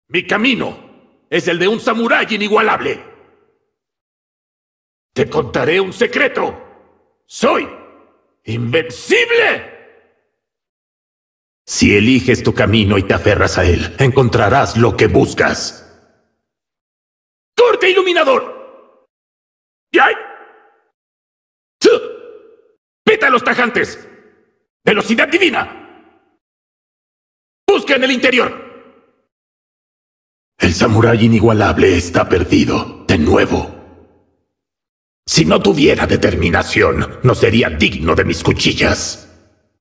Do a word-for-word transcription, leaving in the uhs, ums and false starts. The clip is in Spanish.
Mi camino es el de un samurái inigualable. Te contaré un secreto. ¡Soy invencible! Si eliges tu camino y te aferras a él, encontrarás lo que buscas. ¡Corte iluminador! ¡Yay! ¡Pétalos tajantes! ¡Velocidad divina! ¡Busca en el interior! El samurái inigualable está perdido, de nuevo. Si no tuviera determinación, no sería digno de mis cuchillas.